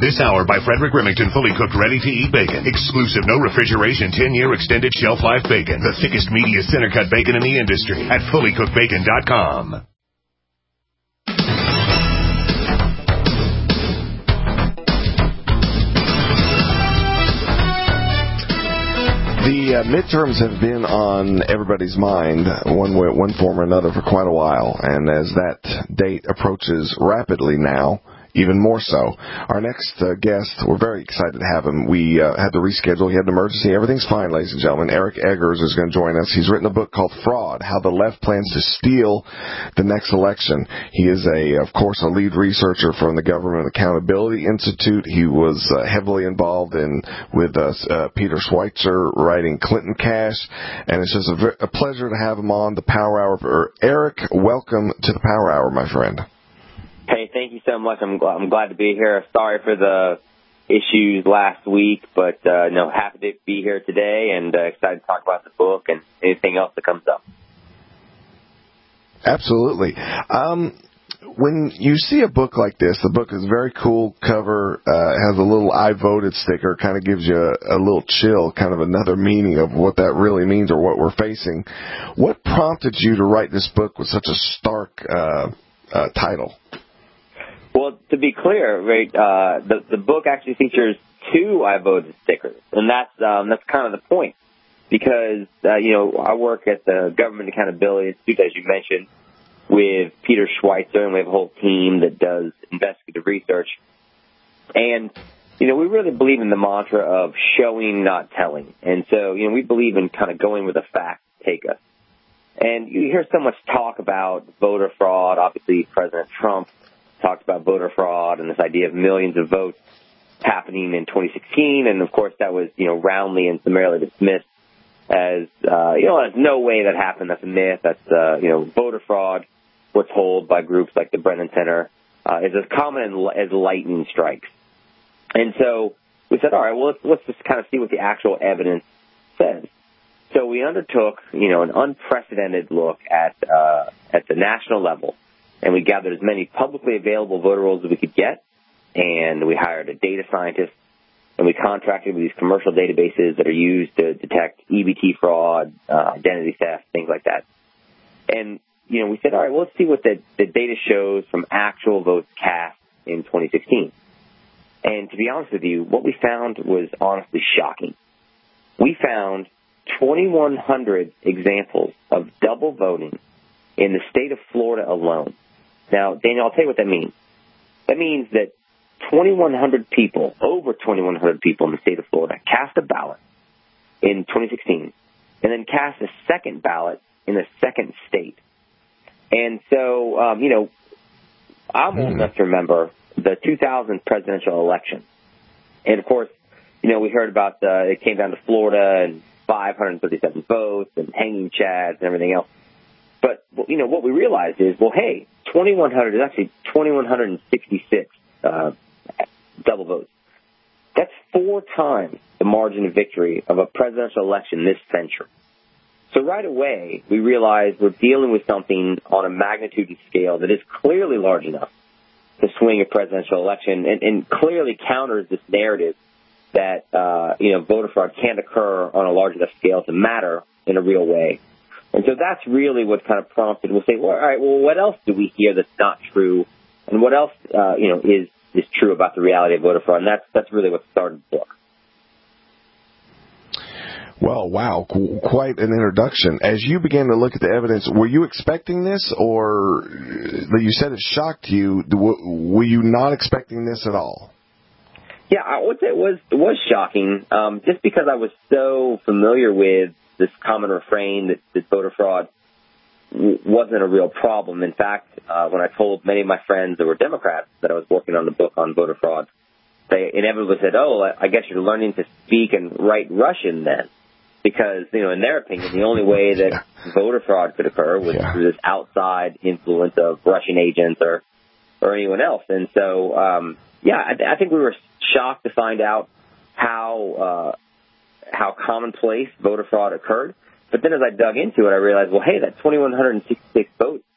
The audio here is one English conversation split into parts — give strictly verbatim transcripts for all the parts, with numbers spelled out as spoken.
This hour by Frederick Remington, fully cooked, ready-to-eat bacon. Exclusive, no refrigeration, ten-year extended shelf life bacon. The thickest, meatiest center-cut bacon in the industry at fully cooked bacon dot com. The uh, midterms have been on everybody's mind, one way, one form or another, for quite a while, and as that date approaches rapidly now, even more so. Our next uh, guest, we're very excited to have him. We uh, had to reschedule. He had an emergency. Everything's fine, ladies and gentlemen. Eric Eggers is going to join us. He's written a book called Fraud, How the Left Plans to Steal the Next Election. He is, a, of course, a lead researcher from the Government Accountability Institute. He was uh, heavily involved in with uh, uh, Peter Schweitzer writing Clinton Cash, and it's just a, a pleasure to have him on the Power Hour. Eric, welcome to the Power Hour, my friend. Hey, thank you so much. I'm glad, I'm glad to be here. Sorry for the issues last week, but uh, no, happy to be here today and uh, excited to talk about the book and anything else that comes up. Absolutely. Um, when you see a book like this, the book is very cool cover, uh, has a little I voted sticker, kind of gives you a, a little chill, kind of another meaning of what that really means or what we're facing. What prompted you to write this book with such a stark uh, uh, title? Well, to be clear, right, uh, the, the book actually features two I voted stickers, and that's um, that's kind of the point, because, uh, you know, I work at the Government Accountability Institute, as you mentioned, with Peter Schweitzer, and we have a whole team that does investigative research. And, you know, we really believe in the mantra of showing, not telling. And so, you know, we believe in kind of going where the facts take us. And you hear so much talk about voter fraud. Obviously, President Trump talked about voter fraud and this idea of millions of votes happening in twenty sixteen. And, of course, that was, you know, roundly and summarily dismissed as, uh, you know, there's no way that happened. That's a myth. That's, uh, you know, voter fraud, we're told by groups like the Brennan Center, uh, is as common as lightning strikes. And so we said, all right, well, let's, let's just kind of see what the actual evidence says. So we undertook, you know, an unprecedented look at, uh, at the national level. And we gathered as many publicly available voter rolls as we could get, and we hired a data scientist, and we contracted with these commercial databases that are used to detect E B T fraud, uh, identity theft, things like that. And, you know, we said, all right, well, let's see what the, the data shows from actual votes cast in twenty sixteen. And to be honest with you, what we found was honestly shocking. We found twenty-one hundred examples of double voting in the state of Florida alone. Now, Daniel, I'll tell you what that means. That means that twenty-one hundred people, over twenty-one hundred people in the state of Florida, cast a ballot in twenty sixteen and then cast a second ballot in a second state. And so, um, you know, I'm old enough to remember the two thousand presidential election. And, of course, you know, we heard about the, it came down to Florida and five hundred thirty-seven votes and hanging chads and everything else. But, you know, what we realized is, well, hey, twenty-one hundred is actually two thousand one hundred sixty-six uh, double votes. That's four times the margin of victory of a presidential election this century. So right away, we realized we're dealing with something on a magnitude and scale that is clearly large enough to swing a presidential election and, and clearly counters this narrative that, uh, you know, voter fraud can't occur on a large enough scale to matter in a real way. And so that's really what kind of prompted. We'll say, well, all right, well, what else do we hear that's not true? And what else, uh, you know, is, is true about the reality of voter fraud? And that's, that's really what started the book. Well, wow, qu- quite an introduction. As you began to look at the evidence, were you expecting this, or you said it shocked you? Were you not expecting this at all? Yeah, I would say it was, it was shocking, um, just because I was so familiar with this common refrain that, that voter fraud w- wasn't a real problem. In fact, uh, when I told many of my friends that were Democrats that I was working on the book on voter fraud, they inevitably said, oh, I guess you're learning to speak and write Russian then. Because, you know, in their opinion, the only way that yeah. voter fraud could occur was yeah. through this outside influence of Russian agents or, or anyone else. And so, um, yeah, I, I think we were shocked to find out how, uh, how commonplace voter fraud occurred. But then as I dug into it, I realized, well, hey, that two thousand one hundred sixty-six votes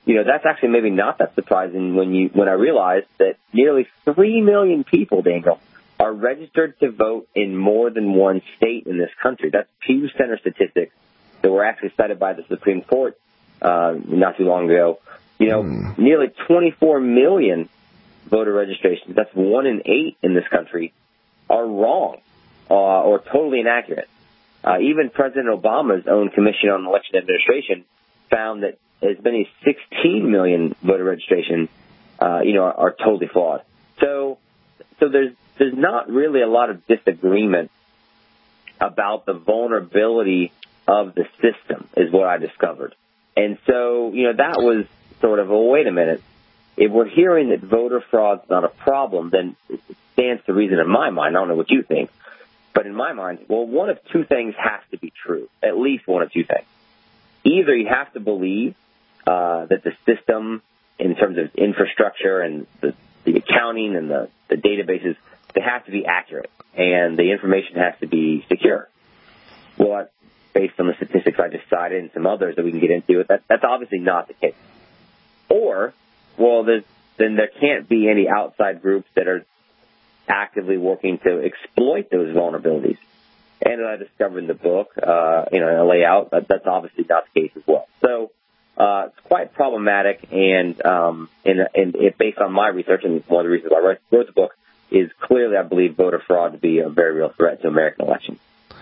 you know, that's actually maybe not that surprising when you when I realized that nearly three million people, Daniel, are registered to vote in more than one state in this country. That's Pew Center statistics that were actually cited by the Supreme Court uh, not too long ago. You know, mm. nearly twenty-four million voter registrations, that's one in eight in this country, are wrong uh, or totally inaccurate. Uh, even President Obama's own Commission on Election Administration found that as many as sixteen million voter registrations, uh, you know, are, are totally flawed. So, so there's there's not really a lot of disagreement about the vulnerability of the system, is what I discovered. And so, you know, that was sort of, well, wait a minute. If we're hearing that voter fraud's not a problem, then it stands to reason in my mind. I don't know what you think, but in my mind, well, one of two things has to be true, at least one of two things. Either you have to believe uh, that the system, in terms of infrastructure and the, the accounting and the, the databases, they have to be accurate, and the information has to be secure. Well, based on the statistics I just cited and some others that we can get into, that, that's obviously not the case. Or, well, there's, then there can't be any outside groups that are actively working to exploit those vulnerabilities. And as I discovered in the book, uh, you know, in a layout, that, that's obviously not the case as well. So uh, it's quite problematic, and um, and, and it, based on my research, and one of the reasons I wrote, wrote the book, is clearly I believe voter fraud to be a very real threat to American elections.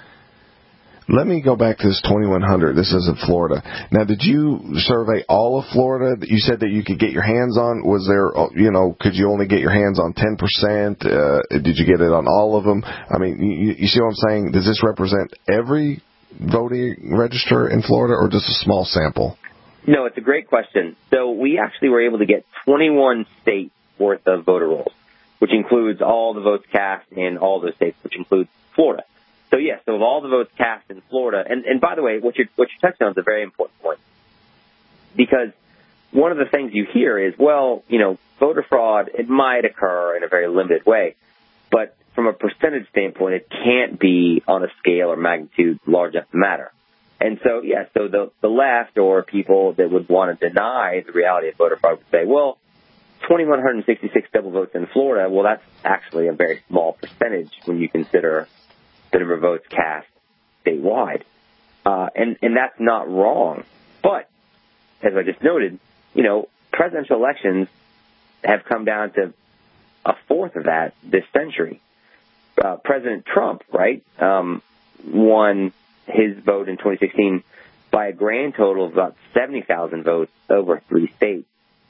Let me go back to this twenty-one hundred. This is in Florida. Now, did you survey all of Florida? You said that you could get your hands on. Was there, you know, could you only get your hands on ten percent? Uh, did you get it on all of them? I mean, you, you see what I'm saying? Does this represent every voting register in Florida or just a small sample? No, it's a great question. So we actually were able to get twenty-one states worth of voter rolls, which includes all the votes cast in all those states, which includes Florida. So, yes, so of all the votes cast in Florida, and, and by the way, what you're, what you're touching on is a very important point, because one of the things you hear is, well, you know, voter fraud, it might occur in a very limited way, but from a percentage standpoint, it can't be on a scale or magnitude large enough to matter. And so, yes, so the, the left or people that would want to deny the reality of voter fraud would say, well, two thousand one hundred sixty-six double votes in Florida, well, that's actually a very small percentage when you consider the number of votes cast statewide. Uh, and, and that's not wrong. But, as I just noted, you know, presidential elections have come down to a fourth of that this century. Uh, President Trump, right, um, won his vote in twenty sixteen by a grand total of about seventy thousand votes over three states.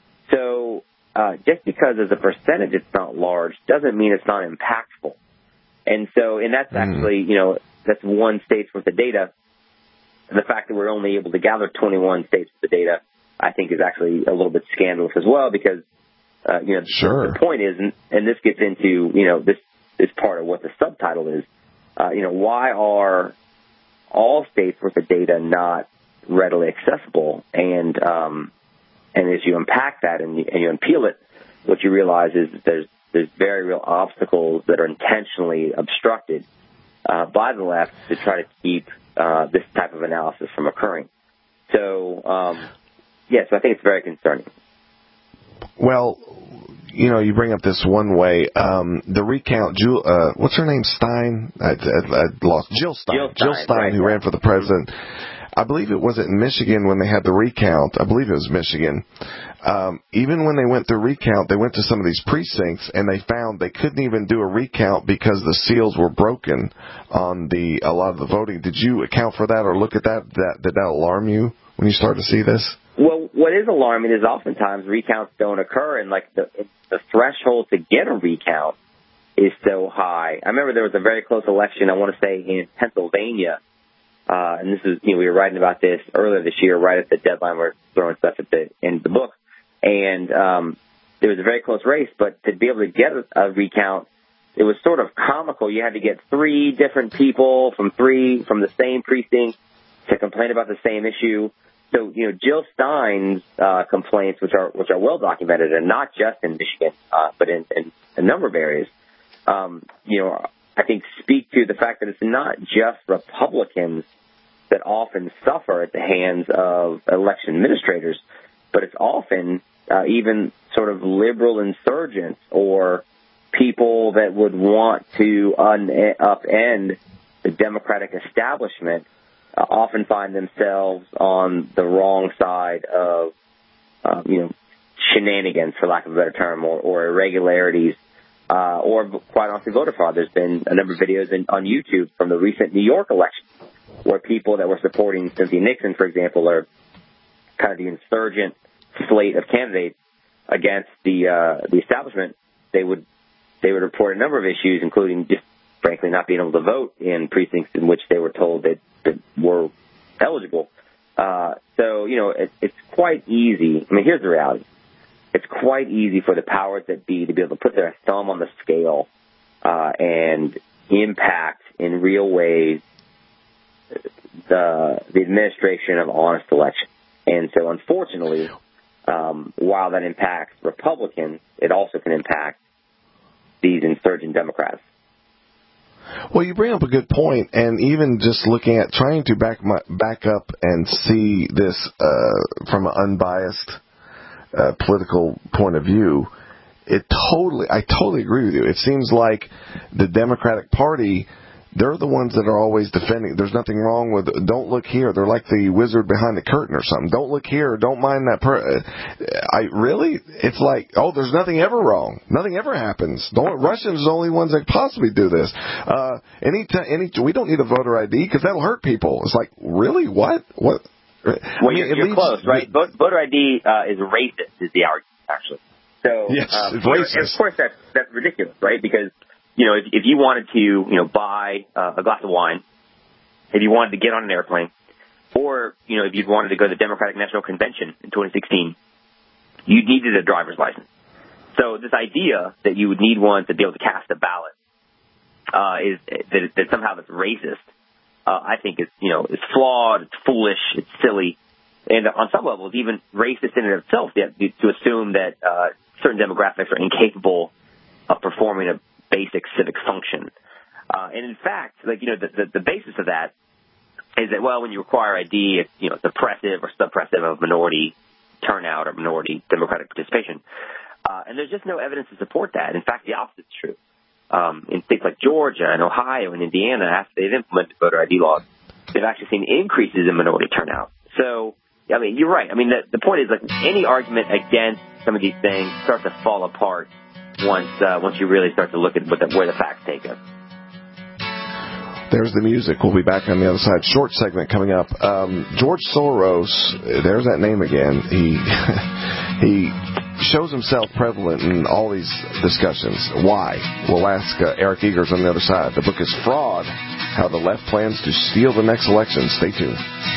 So uh, just because as a percentage it's not large doesn't mean it's not impactful. And so, and that's actually, you know, that's one state's worth of data. And the fact that we're only able to gather twenty-one states worth of data, I think, is actually a little bit scandalous as well, because, uh, you know, sure. the point is, and, and this gets into, you know, this is part of what the subtitle is, uh, you know, why are all states worth of data not readily accessible? And, um, and as you unpack that and you, and you unpeel it, what you realize is that there's, There's very real obstacles that are intentionally obstructed uh, by the left to try to keep uh, this type of analysis from occurring. So, um, yeah, so I think it's very concerning. Well, you know, you bring up this one way, um, the recount, Jill, uh, what's her name, Stein? I, I, I lost. Jill Stein. Jill Stein, Jill Stein right, who yeah. ran for the president. I believe it was in Michigan when they had the recount. I believe it was Michigan. Um, even when they went through recount, they went to some of these precincts and they found they couldn't even do a recount because the seals were broken on the a lot of the voting. Did you account for that or look at that? That did that alarm you when you started to see this? Well, what is alarming is oftentimes recounts don't occur, and like the the threshold to get a recount is so high. I remember there was a very close election, I want to say in Pennsylvania. Uh, and this is, you know, we were writing about this earlier this year, right at the deadline. We're throwing stuff at the end of the book. And um, there was a very close race, but to be able to get a, a recount, it was sort of comical. You had to get three different people from three, from the same precinct to complain about the same issue. So, you know, Jill Stein's uh, complaints, which are which are well documented, and not just in Michigan, uh, but in, in a number of areas, um, you know, I think speak to the fact that it's not just Republicans that often suffer at the hands of election administrators. but it's often uh, even sort of liberal insurgents or people that would want to un- upend the Democratic establishment uh, often find themselves on the wrong side of, um, you know, shenanigans, for lack of a better term, or, or irregularities, uh, or quite honestly, voter fraud. There's been a number of videos in, on YouTube from the recent New York election where people that were supporting Cynthia Nixon, for example, are kind of the insurgent slate of candidates against the uh, the establishment. They would they would report a number of issues, including just frankly not being able to vote in precincts in which they were told that, that were eligible. Uh, so you know it, it's quite easy. I mean, here's the reality: it's quite easy for the powers that be to be able to put their thumb on the scale uh, and impact in real ways the the administration of honest elections. And so, unfortunately, um, while that impacts Republicans, it also can impact these insurgent Democrats. Well, you bring up a good point, and even just looking at trying to back my, back up and see this uh, from an unbiased uh, political point of view, it totally, I totally agree with you. It seems like the Democratic Party, they're the ones that are always defending. There's nothing wrong with, don't look here. They're like the wizard behind the curtain or something. Don't look here. Don't mind that. Per- I really, it's like, oh, there's nothing ever wrong. Nothing ever happens. Don't, Russians are the only ones that possibly do this. Uh, any, t- any, we don't need a voter I D because that'll hurt people. It's like, really? What? What? Well, I mean, you're, you're close, right? The, voter I D uh, is racist, is the argument, actually. So, yes, um, it's racist. You know, of course, that's, that's ridiculous, right? Because you know, if, if you wanted to, you know, buy uh, a glass of wine, if you wanted to get on an airplane, or, you know, if you wanted to go to the Democratic National Convention in twenty sixteen, you needed a driver's license. So this idea that you would need one to be able to cast a ballot uh, is that, that somehow that's racist. Uh, I think it's, you know, it's flawed, it's foolish, it's silly, and on some levels even racist in and of itself to assume that uh, certain demographics are incapable of performing a basic civic function. Uh, and in fact, like, you know, the, the, the basis of that is that, well, when you require I D, it's, you know, it's oppressive or suppressive of minority turnout or minority democratic participation. Uh, and there's just no evidence to support that. In fact, the opposite is true. Um, in states like Georgia and Ohio and Indiana, after they've implemented voter I D laws, they've actually seen increases in minority turnout. So, I mean, you're right. I mean, the, the point is, like, any argument against some of these things starts to fall apart once uh, once you really start to look at what the, where the facts take us. There's the music. We'll be back on the other side. Short segment coming up. Um, George Soros, there's that name again. He he shows himself prevalent in all these discussions. Why? We'll ask uh, Eric Eagers on the other side. The book is Fraud, How the Left Plans to Steal the Next Election. Stay tuned.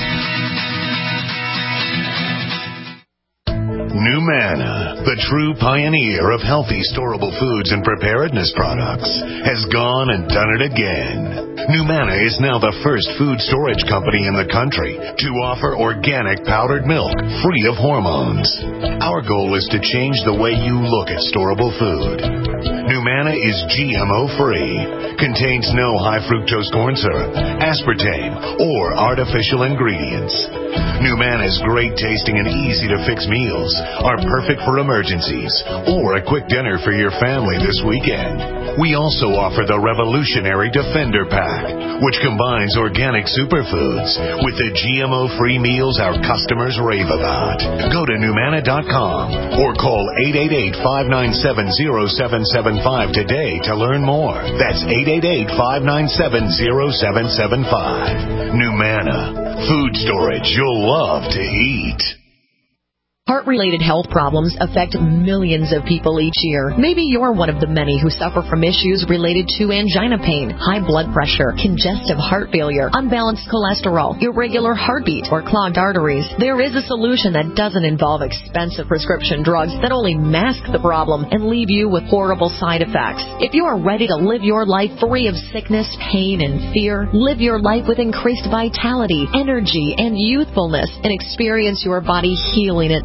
NuManna, the true pioneer of healthy storable foods and preparedness products, has gone and done it again. NuManna is now the first food storage company in the country to offer organic powdered milk free of hormones. Our goal is to change the way you look at storable food. NuManna is G M O-free, contains no high fructose corn syrup, aspartame, or artificial ingredients. NuManna's great tasting and easy to fix meals are perfect for emergencies or a quick dinner for your family this weekend. We also offer the revolutionary Defender Pack, which combines organic superfoods with the G M O-free meals our customers rave about. Go to NuManna dot com or call eight eight eight, five nine seven, zero seven seven five today to learn more. That's eight eight eight, five nine seven, zero seven seven five. NuManna, food storage you'll love to eat. Heart-related health problems affect millions of people each year. Maybe you're one of the many who suffer from issues related to angina pain, high blood pressure, congestive heart failure, unbalanced cholesterol, irregular heartbeat, or clogged arteries. There is a solution that doesn't involve expensive prescription drugs that only mask the problem and leave you with horrible side effects. If you are ready to live your life free of sickness, pain, and fear, live your life with increased vitality, energy, and youthfulness, and experience your body healing itself,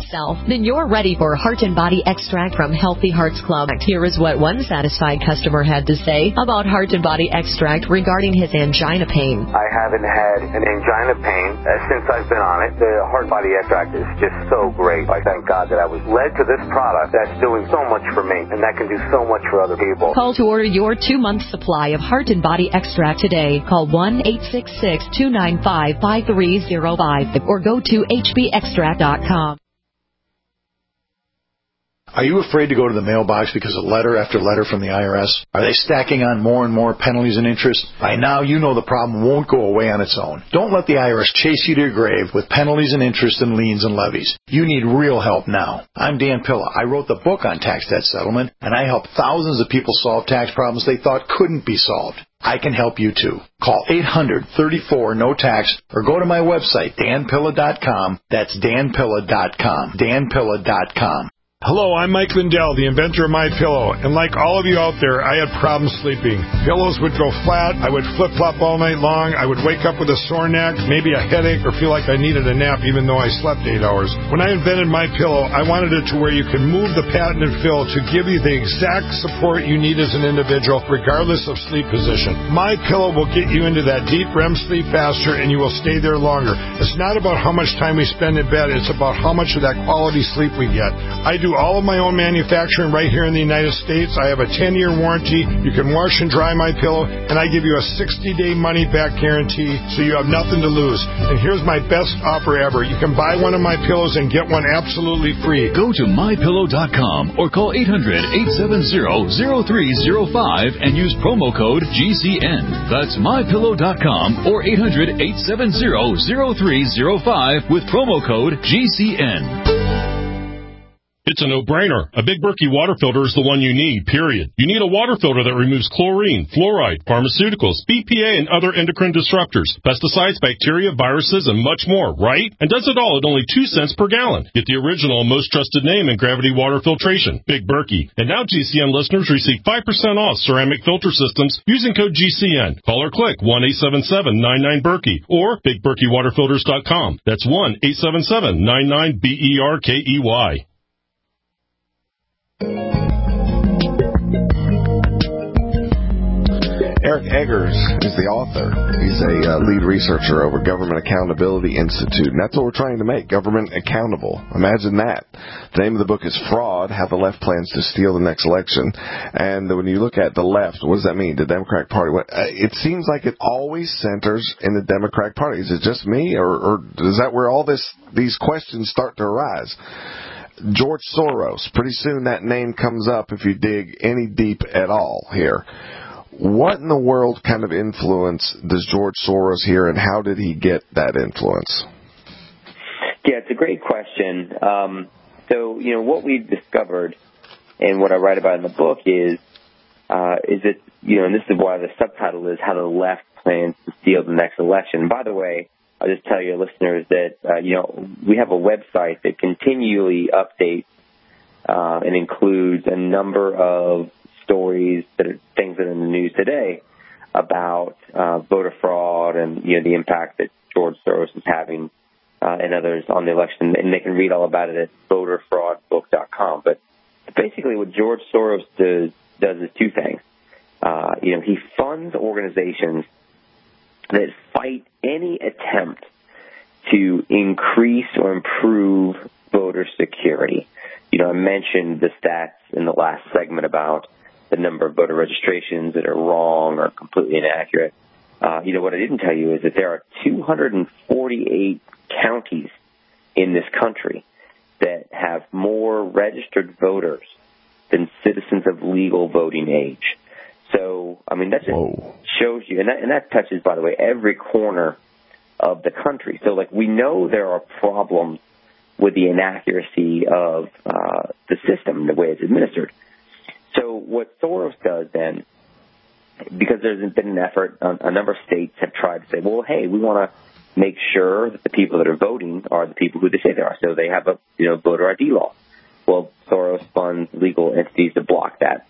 yourself, then you're ready for Heart and Body Extract from Healthy Hearts Club. Here is what one satisfied customer had to say about Heart and Body Extract regarding his angina pain. I haven't had an angina pain uh, since I've been on it. The Heart Body Extract is just so great. I thank God that I was led to this product that's doing so much for me, and that can do so much for other people. Call to order your two-month supply of Heart and Body Extract today. Call one eight six six, two nine five, five three zero five or go to h b extract dot com. Are you afraid to go to the mailbox because of letter after letter from the I R S? Are they stacking on more and more penalties and interest? By now, you know the problem won't go away on its own. Don't let the I R S chase you to your grave with penalties and interest and liens and levies. You need real help now. I'm Dan Pilla. I wrote the book on tax debt settlement, and I helped thousands of people solve tax problems they thought couldn't be solved. I can help you too. Call eight hundred, thirty-four, no tax or go to my website, dan pilla dot com. That's dan pilla dot com. dan pilla dot com. Hello, I'm Mike Lindell, the inventor of MyPillow, and like all of you out there, I had problems sleeping. Pillows would go flat, I would flip-flop all night long, I would wake up with a sore neck, maybe a headache, or feel like I needed a nap even though I slept eight hours. When I invented MyPillow, I wanted it to where you could move the patented fill to give you the exact support you need as an individual, regardless of sleep position. MyPillow will get you into that deep R E M sleep faster, and you will stay there longer. It's not about how much time we spend in bed, it's about how much of that quality sleep we get. I do all of my own manufacturing right here in the United States. I have a ten-year warranty. You can wash and dry my pillow, and I give you a sixty-day money-back guarantee, so you have nothing to lose. And here's my best offer ever. You can buy one of my pillows and get one absolutely free. Go to my pillow dot com or call eight hundred, eight seven zero, zero three zero five and use promo code G C N. That's my pillow dot com or eight hundred, eight seven zero, zero three zero five with promo code G C N. It's a no-brainer. A Big Berkey water filter is the one you need, period. You need a water filter that removes chlorine, fluoride, pharmaceuticals, B P A, and other endocrine disruptors, pesticides, bacteria, viruses, and much more, right? And does it all at only two cents per gallon. Get the original and most trusted name in gravity water filtration, Big Berkey. And now G C N listeners receive five percent off ceramic filter systems using code G C N. Call or click one eight seven seven, nine nine, Berkey or big berkey water filters dot com. That's one eight seven seven, nine nine, B E R K E Y. Eric Eggers is the author. He's a uh, lead researcher over Government Accountability Institute, and that's what we're trying to make, government accountable. Imagine that. The name of the book is Fraud, How the Left Plans to Steal the Next Election. And when you look at the left, what does that mean? The Democratic Party. It seems like it always centers in the Democratic Party. Is it just me, or, or is that where all this these questions start to arise? George Soros. Pretty soon that name comes up if you dig any deep at all here. What in the world kind of influence does George Soros here, and how did he get that influence? Yeah, it's a great question. Um, so, you know, what we've discovered and what I write about in the book is, uh, is that, you know, and this is why the subtitle is How the Left Plans to Steal the Next Election. By the way, I'll just tell your listeners that, uh, you know, we have a website that continually updates uh, and includes a number of stories, that are things that are in the news today about uh, voter fraud and, you know, the impact that George Soros is having uh, and others on the election. And they can read all about it at voter fraud book dot com. But basically what George Soros does, does is two things. Uh, you know, he funds organizations that fight any attempt to increase or improve voter security. You know, I mentioned the stats in the last segment about the number of voter registrations that are wrong or completely inaccurate. Uh, you know, what I didn't tell you is that there are two hundred forty-eight counties in this country that have more registered voters than citizens of legal voting age. So, I mean, that just Whoa. shows you, and that, and that touches, by the way, every corner of the country. So, like, we know there are problems with the inaccuracy of uh, the system, the way it's administered. So what Soros does then, because there's been an effort, um, a number of states have tried to say, well, hey, we want to make sure that the people that are voting are the people who they say they are. So they have a, you know, voter I D law. Well, Soros funds legal entities to block that.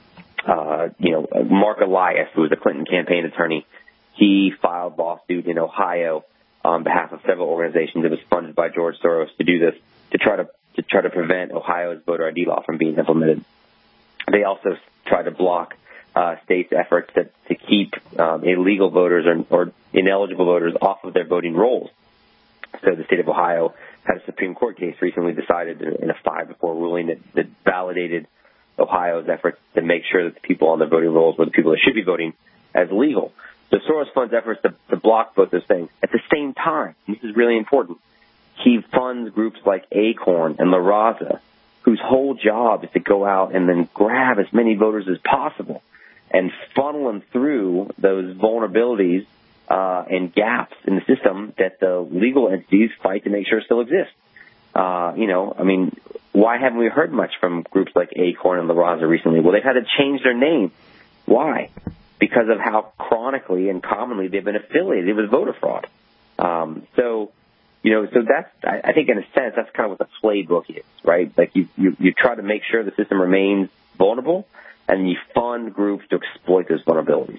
Uh, you know, Mark Elias, who was a Clinton campaign attorney, he filed lawsuit in Ohio on behalf of several organizations that was funded by George Soros to do this, to try to to try to prevent Ohio's voter I D law from being implemented. They also tried to block uh, states' efforts to, to keep um, illegal voters or, or ineligible voters off of their voting rolls. So the state of Ohio had a Supreme Court case recently decided in a five to four ruling that, that validated Ohio's efforts to make sure that the people on the voting rolls were the people that should be voting as legal. So Soros funds efforts to, to block both those things. At the same time, this is really important, he funds groups like Acorn and La Raza, whose whole job is to go out and then grab as many voters as possible and funnel them through those vulnerabilities uh, and gaps in the system that the legal entities fight to make sure still exist. Uh, you know, I mean, why haven't we heard much from groups like Acorn and La Raza recently? Well, they've had to change their name. Why? Because of how chronically and commonly they've been affiliated with voter fraud. Um, so, you know, so that's, I, I think in a sense, that's kind of what the playbook is, right? Like you, you, you try to make sure the system remains vulnerable, and you fund groups to exploit those vulnerabilities.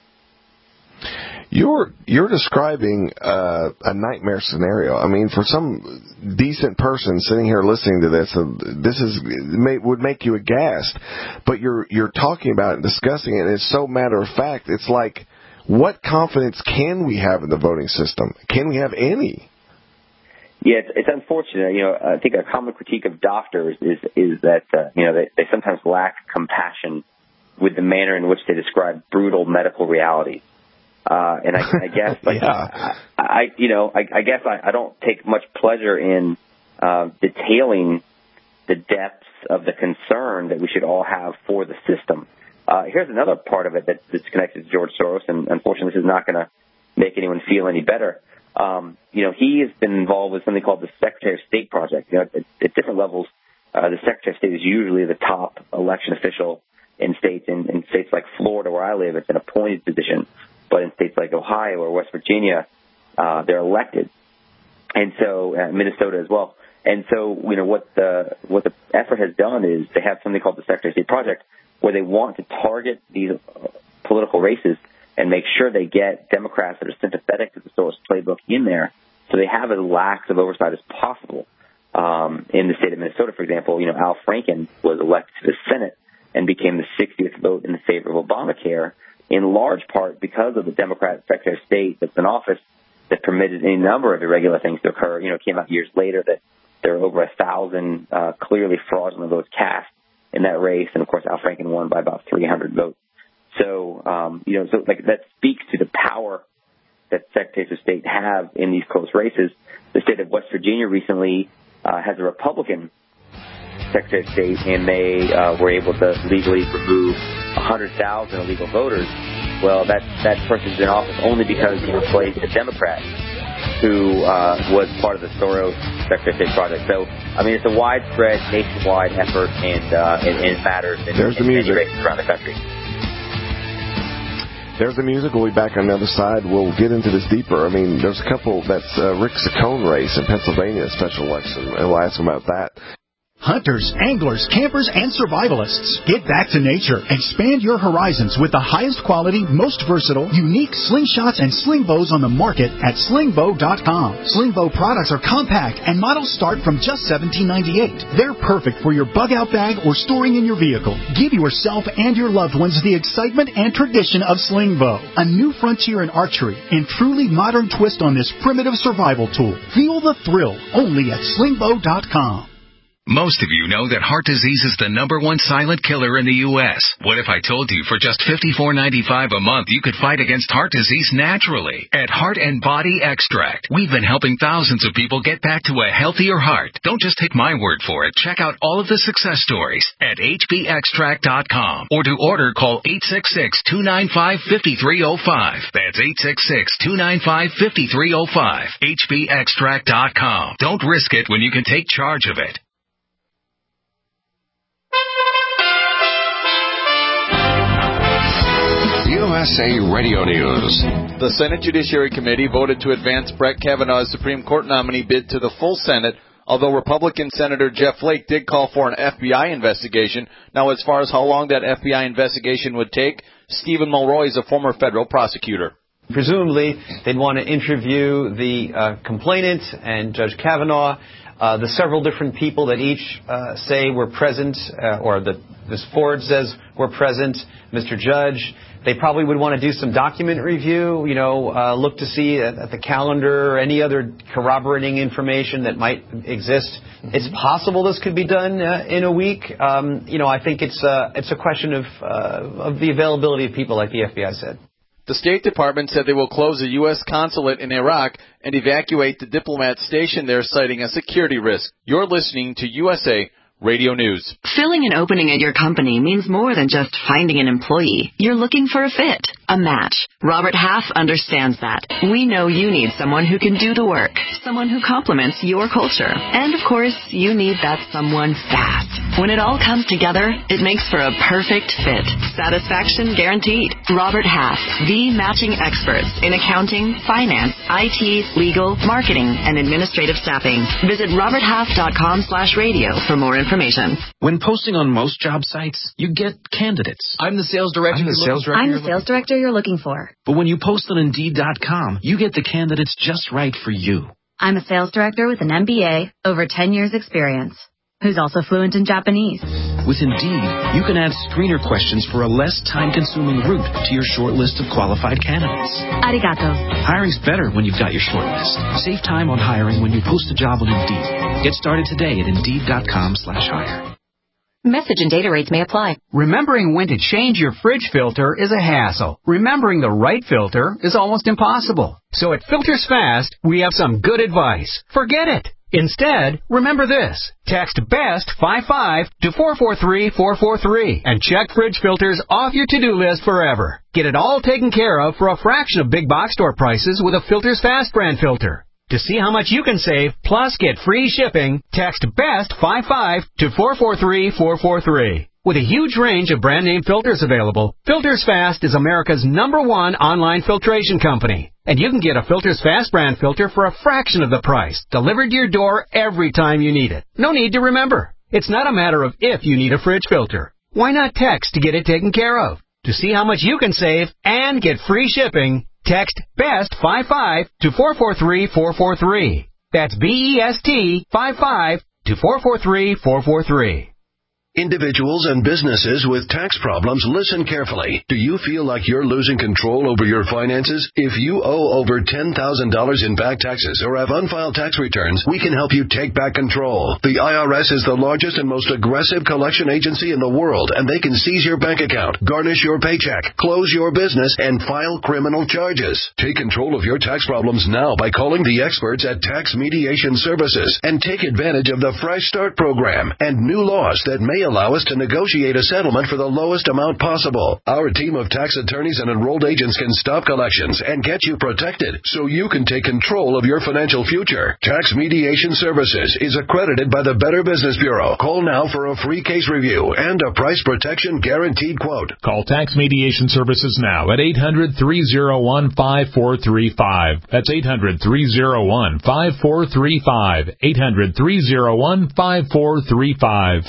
You're you're describing uh, a nightmare scenario. I mean, for some decent person sitting here listening to this, uh, this is may, would make you aghast. But you're you're talking about it and discussing it, and it's so matter of fact. It's like, what confidence can we have in the voting system? Can we have any? Yeah, it's, it's unfortunate. You know, I think a common critique of doctors is is that uh, you know they, they sometimes lack compassion with the manner in which they describe brutal medical realities. Uh, and I, I guess, like, yeah. I, I, you know, I, I guess I, I don't take much pleasure in uh, detailing the depths of the concern that we should all have for the system. Uh, here's another part of it that, that's connected to George Soros, and unfortunately, this is not going to make anyone feel any better. Um, you know, he has been involved with something called the Secretary of State Project. You know, at, at different levels, uh, the Secretary of State is usually the top election official in states. In, in states like Florida, where I live, it's an appointed position. But in states like Ohio or West Virginia, uh, they're elected, and so uh, Minnesota as well. And so, you know, what the what the effort has done is they have something called the Secretary of State Project, where they want to target these political races and make sure they get Democrats that are sympathetic to the Soros playbook in there, so they have as lax of oversight as possible. Um, in the state of Minnesota, for example, you know, Al Franken was elected to the Senate and became the sixtieth vote in the favor of Obamacare, in large part because of the Democrat Secretary of State that's in office that permitted any number of irregular things to occur. You know, it came out years later that there were over a thousand uh, clearly fraudulent votes cast in that race, and of course Al Franken won by about three hundred votes. So, um, you know, so like that speaks to the power that Secretaries of State have in these close races. The state of West Virginia recently uh, has a Republican Secretary of State, and they uh, were able to legally remove one hundred thousand illegal voters. Well, that that person's in office only because he replaced a Democrat who uh, was part of the Soros Secretary of State project. So, I mean, it's a widespread, nationwide effort, and uh, it, it matters in, There's in the many music. races around the country. There's the music. We'll be back on the other side. We'll get into this deeper. I mean, there's a couple. That's uh, Rick Saccone race in Pennsylvania, special election, and we'll ask him about that. Hunters, anglers, campers, and survivalists. Get back to nature. Expand your horizons with the highest quality, most versatile, unique slingshots and sling bows on the market at sling bow dot com. Sling bow products are compact and models start from just seventeen ninety-eight. They're perfect for your bug-out bag or storing in your vehicle. Give yourself and your loved ones the excitement and tradition of sling bow. A new frontier in archery and truly modern twist on this primitive survival tool. Feel the thrill only at sling bow dot com. Most of you know that heart disease is the number one silent killer in the U S What if I told you for just fifty-four ninety-five a month you could fight against heart disease naturally? At Heart and Body Extract, we've been helping thousands of people get back to a healthier heart. Don't just take my word for it. Check out all of the success stories at H B extract dot com, or to order, call eight six six, two nine five, five three zero five. That's eight six six, two nine five, five three zero five. H B extract dot com. Don't risk it when you can take charge of it. U S A Radio News. The Senate Judiciary Committee voted to advance Brett Kavanaugh's Supreme Court nominee bid to the full Senate, although Republican Senator Jeff Flake did call for an F B I investigation. Now, as far as how long that F B I investigation would take, Stephen Mulroy is a former federal prosecutor. Presumably, they'd want to interview the uh, complainant and Judge Kavanaugh uh, the several different people that each uh, say were present, uh, or that Miz Ford says were present, Mister Judge. They probably would want to do some document review, you know, uh, look to see at, at the calendar or any other corroborating information that might exist. Mm-hmm. It's possible this could be done uh, in a week. Um, you know, I think it's uh, it's a question of uh, of the availability of people, like the F B I said. The State Department said they will close a U S consulate in Iraq and evacuate the diplomats stationed there, citing a security risk. You're listening to U S A Radio News. Filling an opening at your company means more than just finding an employee. You're looking for a fit, a match. Robert Half understands that. We know you need someone who can do the work, someone who complements your culture. And, of course, you need that someone fast. When it all comes together, it makes for a perfect fit. Satisfaction guaranteed. Robert Half, the matching experts in accounting, finance, I T, legal, marketing, and administrative staffing. Visit roberthalf.com slash radio for more information. Information. When posting on most job sites, you get candidates. I'm the sales director. I'm the sales director. I'm the sales director you're looking for. But when you post on Indeed dot com, you get the candidates just right for you. I'm a sales director with an M B A, over ten years experience, who's also fluent in Japanese. With Indeed, you can add screener questions for a less time-consuming route to your short list of qualified candidates. Arigato. Hiring's better when you've got your short list. Save time on hiring when you post a job on Indeed. Get started today at Indeed dot com slash hire. Message and data rates may apply. Remembering when to change your fridge filter is a hassle. Remembering the right filter is almost impossible. So at Filters Fast, we have some good advice. Forget it. Instead, remember this. Text BEST fifty-five to four four three four four three and check fridge filters off your to-do list forever. Get it all taken care of for a fraction of big box store prices with a Filters Fast brand filter. To see how much you can save, plus get free shipping, text BEST fifty-five to four four three four four three. With a huge range of brand name filters available, Filters Fast is America's number one online filtration company. And you can get a Filters Fast brand filter for a fraction of the price, delivered to your door every time you need it. No need to remember. It's not a matter of if you need a fridge filter. Why not text to get it taken care of? To see how much you can save and get free shipping, text BEST fifty-five to four four three four four three. That's B E S T fifty-five to four four three four four three. Individuals and businesses with tax problems, listen carefully. Do you feel like you're losing control over your finances? If you owe over ten thousand dollars in back taxes or have unfiled tax returns, we can help you take back control. The I R S is the largest and most aggressive collection agency in the world, and they can seize your bank account, garnish your paycheck, close your business, and file criminal charges. Take control of your tax problems now by calling the experts at Tax Mediation Services and take advantage of the Fresh Start program and new laws that may allow us to negotiate a settlement for the lowest amount possible. Our team of tax attorneys and enrolled agents can stop collections and get you protected so you can take control of your financial future. Tax Mediation Services is accredited by the Better Business Bureau. Call now for a free case review and a price protection guaranteed quote. Call Tax Mediation Services now at eight hundred, three oh one, five four three five. That's eight hundred, three oh one, five four three five. eight hundred, three oh one, five four three five.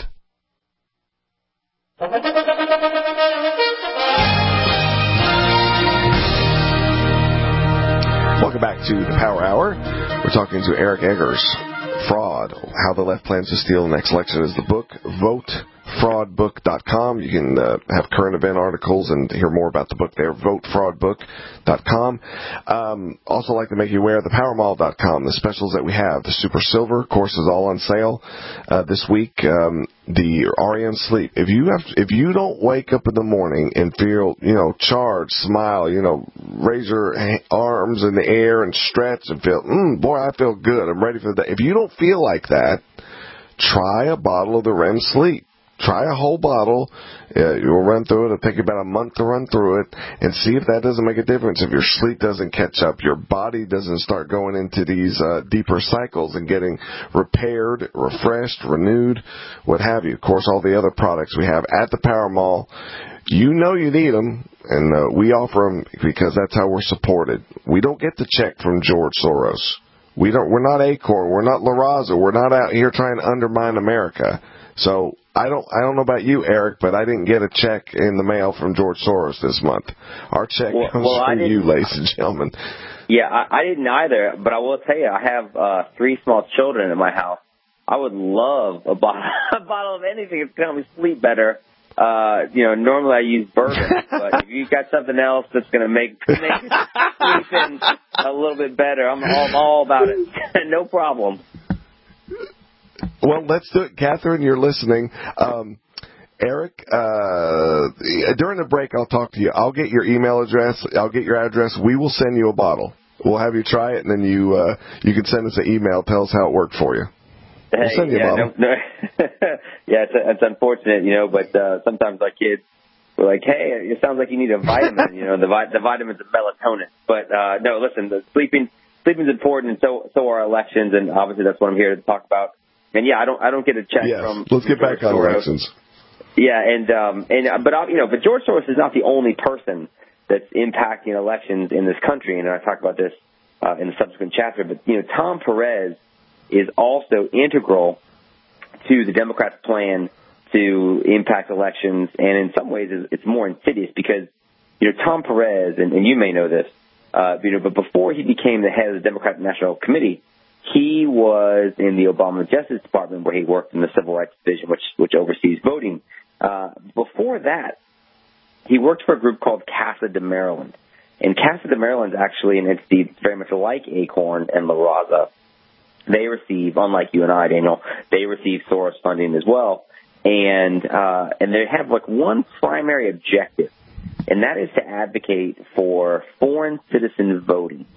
Welcome back to the Power Hour. We're talking to Eric Eggers. Fraud, How the Left Plans to Steal the Next Election is the book. vote fraud book dot com. You can uh, have current event articles and hear more about the book there, vote fraud book dot com. Um, also like to make you aware of the power mall dot com, the specials that we have. The Super Silver course is all on sale uh, this week. Um, the R E M Sleep. If you have, if you don't wake up in the morning and feel, you know, charged, smile, you know, raise your arms in the air and stretch and feel, mm, boy, I feel good. I'm ready for the day. If you don't feel like that, try a bottle of the R E M Sleep. Try a whole bottle. Uh, you'll run through it. It'll take you about a month to run through it and see if that doesn't make a difference. If your sleep doesn't catch up, your body doesn't start going into these uh, deeper cycles and getting repaired, refreshed, renewed, what have you. Of course, all the other products we have at the Power Mall, you know you need them, and uh, we offer them because that's how we're supported. We don't get the check from George Soros. We don't. We're not Acorn. We're not La Raza. We're not out here trying to undermine America. So I don't I don't know about you, Eric, but I didn't get a check in the mail from George Soros this month. Our check well, comes well, from you, ladies and gentlemen. Yeah, I, I didn't either, but I will tell you, I have uh, three small children in my house, I would love a bottle, a bottle of anything that's going to help me sleep better. Uh, you know, normally I use bourbon, but if you've got something else that's going to make, make sleeping a little bit better, I'm all, I'm all about it. No problem. Well, let's do it. Catherine, you're listening. Um, Eric, uh, during the break, I'll talk to you. I'll get your email address. I'll get your address. We will send you a bottle. We'll have you try it, and then you uh, you can send us an email. Tell us how it worked for you. Hey, we'll send you yeah, a bottle. No, no. yeah, it's, it's unfortunate, you know, but uh, sometimes our kids were like, hey, it sounds like you need a vitamin, you know, the, vi- the vitamins of melatonin. But, uh, no, listen, the sleeping sleeping's important, and so so are elections, and obviously that's what I'm here to talk about. And, yeah, I don't I don't get a check yes. from Let's get George back on Soros. elections. Yeah, and, um, and but, you know, but George Soros is not the only person that's impacting elections in this country, and I talk about this uh, in the subsequent chapter. But, you know, Tom Perez is also integral to the Democrats' plan to impact elections, and in some ways it's more insidious because, you know, Tom Perez, and, and you may know this, uh, you know, but before he became the head of the Democratic National Committee, he was in the Obama Justice Department where he worked in the Civil Rights Division, which which oversees voting. Uh, before that, he worked for a group called Casa de Maryland, and Casa de Maryland is actually an entity very much like Acorn and La Raza. They receive, unlike you and I, Daniel, they receive Soros funding as well. And uh, and they have like one primary objective, and that is to advocate for foreign citizen voting.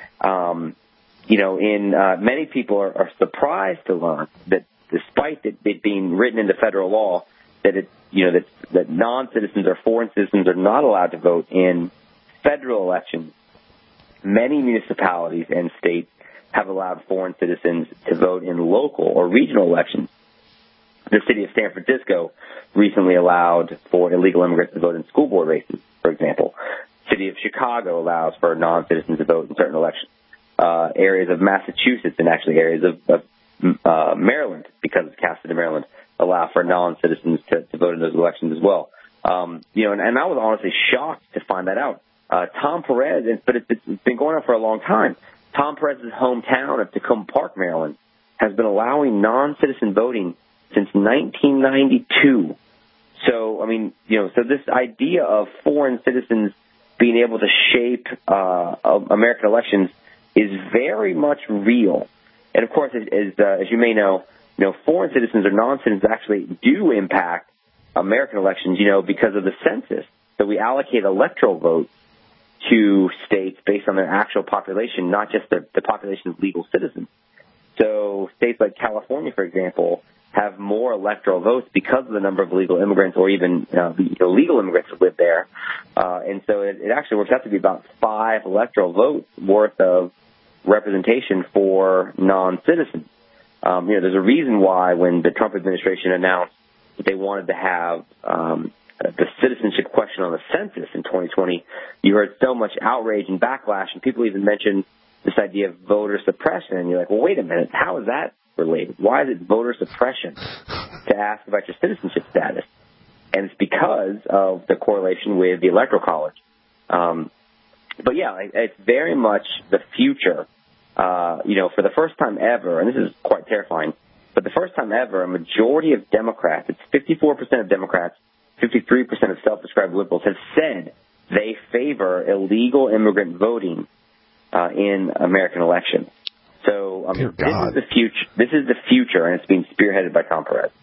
Um, you know, in uh, many people are, are surprised to learn that despite it, it being written into federal law, that it you know that that non-citizens or foreign citizens are not allowed to vote in federal elections. Many municipalities and states have allowed foreign citizens to vote in local or regional elections. The city of San Francisco recently allowed for illegal immigrants to vote in school board races, for example. The city of Chicago allows for non-citizens to vote in certain elections. Uh, areas of Massachusetts and actually areas of, of uh, Maryland, because of Casa de Maryland, allow for non-citizens to, to vote in those elections as well. Um, you know, and, and I was honestly shocked to find that out. Uh, Tom Perez, but it's, it's been going on for a long time. Tom Perez's hometown of Tacoma Park, Maryland, has been allowing non-citizen voting since nineteen ninety-two. So, I mean, you know, so this idea of foreign citizens being able to shape uh, American elections is very much real. And of course, as as, uh, as you may know, you know, foreign citizens or non-citizens actually do impact American elections, you know, because of the census. So we allocate electoral votes to states based on their actual population, not just the, the population of legal citizens. So states like California, for example, have more electoral votes because of the number of legal immigrants or even uh, the illegal immigrants who live there. Uh, and so it, it actually works out to be about five electoral votes worth of representation for non-citizens. Um, you know, there's a reason why when the Trump administration announced that they wanted to have um, the citizenship question on the census in twenty twenty, you heard so much outrage and backlash, and people even mentioned this idea of voter suppression. And you're like, well, wait a minute, how is that related? Why is it voter suppression to ask about your citizenship status? And it's because of the correlation with the Electoral College. Um, but, yeah, it's very much the future. Uh, you know, for the first time ever, and this is quite terrifying, but the first time ever, a majority of Democrats, it's fifty-four percent of Democrats, fifty-three percent of self-described liberals have said they favor illegal immigrant voting uh, in American elections. So, I mean, this is the future. This is the future, and it's being spearheaded by Tom Perez.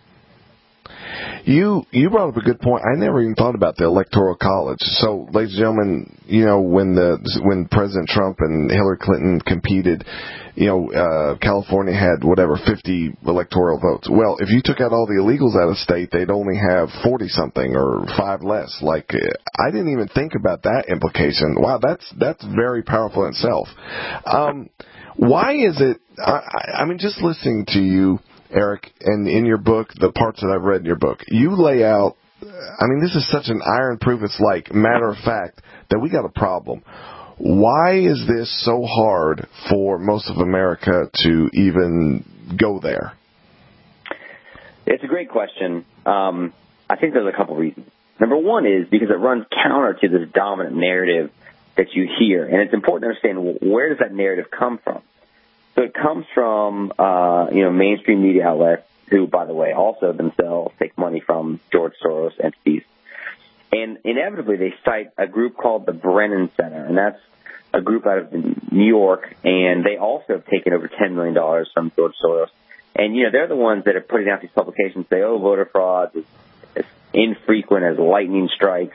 You you brought up a good point. I never even thought about the Electoral College. So, ladies and gentlemen, you know, when the when President Trump and Hillary Clinton competed, you know, uh, California had whatever fifty electoral votes. Well, if you took out all the illegals out of state, they'd only have forty something or five less. Like, I didn't even think about that implication. Wow, that's that's very powerful in itself. Um, why is it? I, I mean, just listening to you, Eric, and in your book, the parts that I've read in your book, you lay out, I mean, this is such an iron-proof, it's like matter of fact that we got a problem. Why is this so hard for most of America to even go there? It's a great question. Um, I think there's a couple reasons. Number one is because it runs counter to this dominant narrative that you hear, and it's important to understand where does that narrative come from. So it comes from, uh, you know, mainstream media outlets who, by the way, also themselves take money from George Soros entities. And inevitably they cite a group called the Brennan Center, and that's a group out of New York, and they also have taken over ten million dollars from George Soros. And, you know, they're the ones that are putting out these publications, say, oh, voter fraud is as infrequent as lightning strikes.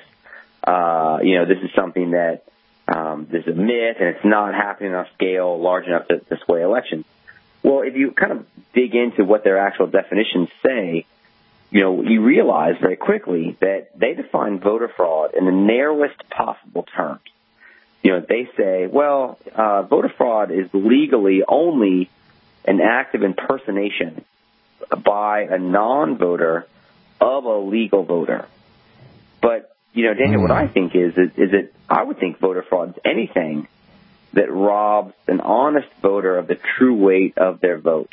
Uh, you know, this is something that um, is a myth, and it's not happening on a scale large enough to, to sway elections. Well, if you kind of dig into what their actual definitions say, you know, you realize very quickly that they define voter fraud in the narrowest possible terms. You know, they say, well, uh, voter fraud is legally only an act of impersonation by a non-voter of a legal voter. But, you know, Daniel, what I think is, is, is that I would think voter fraud is anything that robs an honest voter of the true weight of their vote.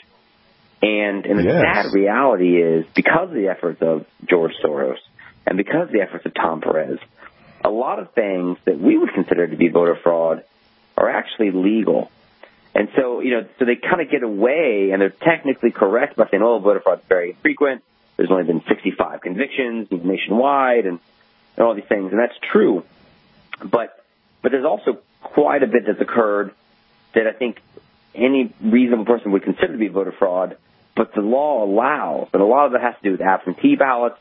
And, and the yes. sad reality is, because of the efforts of George Soros and because of the efforts of Tom Perez, a lot of things that we would consider to be voter fraud are actually legal. And so, you know, so they kind of get away, and they're technically correct by saying, oh, voter fraud is very infrequent. There's only been sixty-five convictions nationwide and, and all these things, and that's true. But but there's also quite a bit that's occurred that I think any reasonable person would consider to be voter fraud, but the law allows, and a lot of that has to do with absentee ballots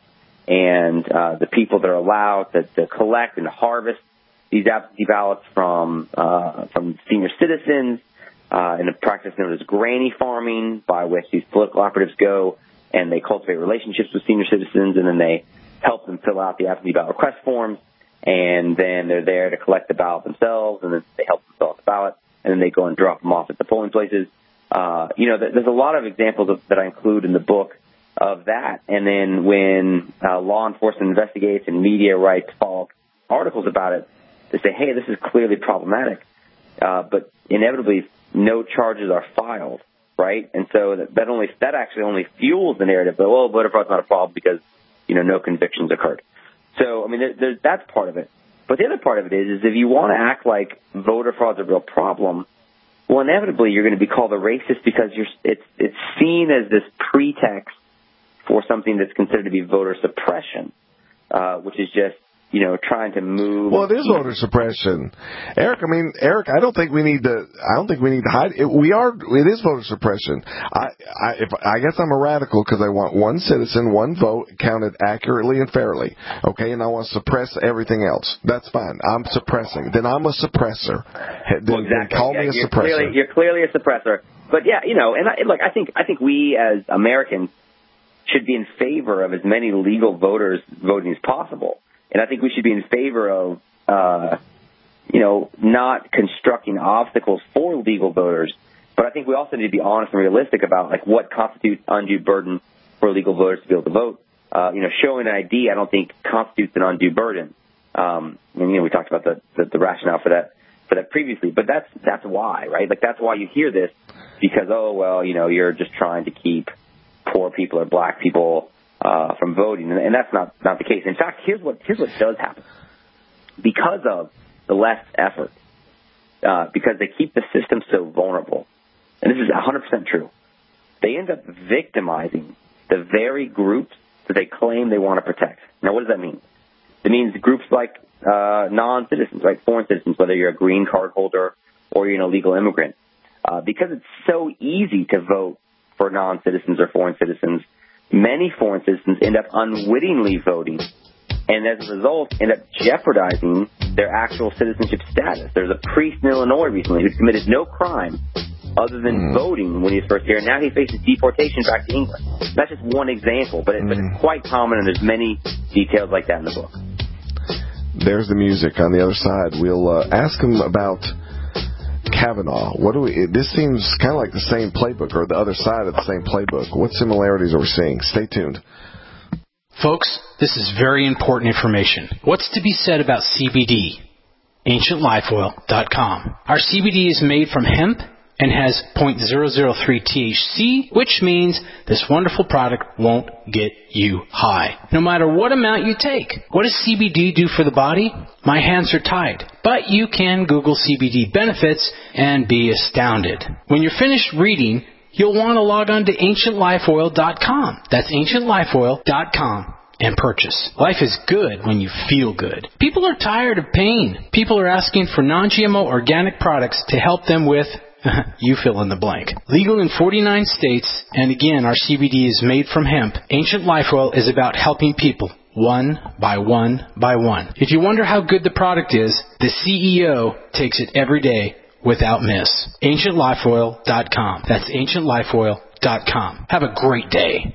and uh, the people that are allowed to, to collect and harvest these absentee ballots from uh, from senior citizens uh, in a practice known as granny farming, by which these political operatives go and they cultivate relationships with senior citizens, and then they help them fill out the absentee ballot request forms, and then they're there to collect the ballot themselves, and then they help them fill out the ballot, and then they go and drop them off at the polling places. Uh, you know, there's a lot of examples of, that I include in the book of that. And then when uh, law enforcement investigates and media writes follow-up articles about it, they say, hey, this is clearly problematic. Uh, but inevitably, no charges are filed, right? And so that, that only that actually only fuels the narrative that, well, voter fraud's not a problem because, you know, no convictions occurred. So, I mean, there, there, that's part of it. But the other part of it is, is if you want to act like voter fraud's a real problem, well, inevitably you're going to be called a racist because you're, it's it's seen as this pretext for something that's considered to be voter suppression, uh, which is just, you know, trying to move. Well, it is voter suppression, Eric. I mean, Eric, I don't think we need to. I don't think we need to hide it. We are. It is voter suppression. I, I, if, I guess I'm a radical because I want one citizen, one vote counted accurately and fairly. Okay, and I want to suppress everything else. That's fine. I'm suppressing. Then I'm a suppressor. Then, well, exactly. then call yeah, me a you're suppressor. Clearly, you're clearly a suppressor. But yeah, you know, and I, look, I think I think we as Americans should be in favor of as many legal voters voting as possible. And I think we should be in favor of, uh, you know, not constructing obstacles for legal voters. But I think we also need to be honest and realistic about, like, what constitutes undue burden for legal voters to be able to vote. Uh, you know, showing an I D, I don't think constitutes an undue burden. Um, and, you know, we talked about the, the, the rationale for that for that previously. But that's that's why, right? Like, that's why you hear this, because, oh, well, you know, you're just trying to keep poor people or black people Uh, from voting, and, and that's not, not the case. In fact, here's what here's what does happen. Because of the left's effort, uh, because they keep the system so vulnerable, and this is one hundred percent true, they end up victimizing the very groups that they claim they want to protect. Now, what does that mean? It means groups like uh, non-citizens, right, foreign citizens, whether you're a green card holder or you're an illegal immigrant. Uh, because it's so easy to vote for non-citizens or foreign citizens, many foreign citizens end up unwittingly voting, and as a result, end up jeopardizing their actual citizenship status. There's a priest in Illinois recently who committed no crime other than mm. voting when he was first here, and now he faces deportation back to England. That's just one example, but, it, mm. but it's quite common, and there's many details like that in the book. There's the music. On the other side, we'll uh, ask him about Kavanaugh. What do we? This seems kind of like the same playbook, or the other side of the same playbook. What similarities are we seeing? Stay tuned. Folks, this is very important information. What's to be said about C B D? ancient life oil dot com. Our C B D is made from hemp and has zero point zero zero three T H C, which means this wonderful product won't get you high, no matter what amount you take. What does C B D do for the body? My hands are tied, but you can Google C B D benefits and be astounded. When you're finished reading, you'll want to log on to ancient life oil dot com. That's ancient life oil dot com. And purchase. Life is good when you feel good. People are tired of pain. People are asking for non-G M O organic products to help them with, you fill in the blank. Legal in forty-nine states, and again, our C B D is made from hemp. Ancient Life Oil is about helping people, one by one by one. If you wonder how good the product is, the C E O takes it every day without miss. ancient life oil dot com. That's ancient life oil dot com. Have a great day.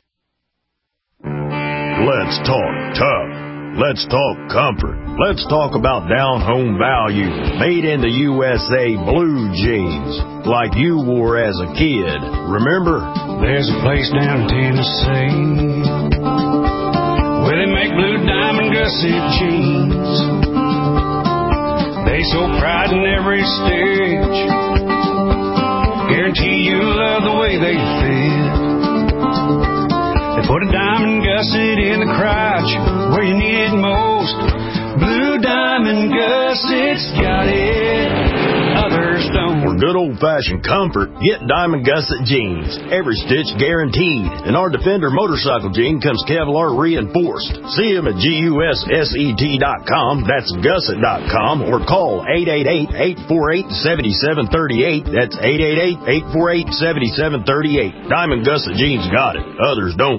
Let's talk tough. Let's talk comfort. Let's talk about down-home value. Made in the U S A blue jeans, like you wore as a kid. Remember? There's a place down in Tennessee where they make blue diamond gusset jeans. They so pride in every stitch. Guarantee you love the way they fit. They put a diamond gusset in the crotch where you need it most. Blue diamond gussets got it, others don't. For good old-fashioned comfort, get Diamond Gusset jeans. Every stitch guaranteed. And our Defender motorcycle jean comes Kevlar reinforced. See them at gusset dot com, that's gusset dot com, or call eight eight eight, eight four eight, seven seven three eight. That's eight eight eight, eight four eight, seven seven three eight. Diamond Gusset jeans got it, others don't.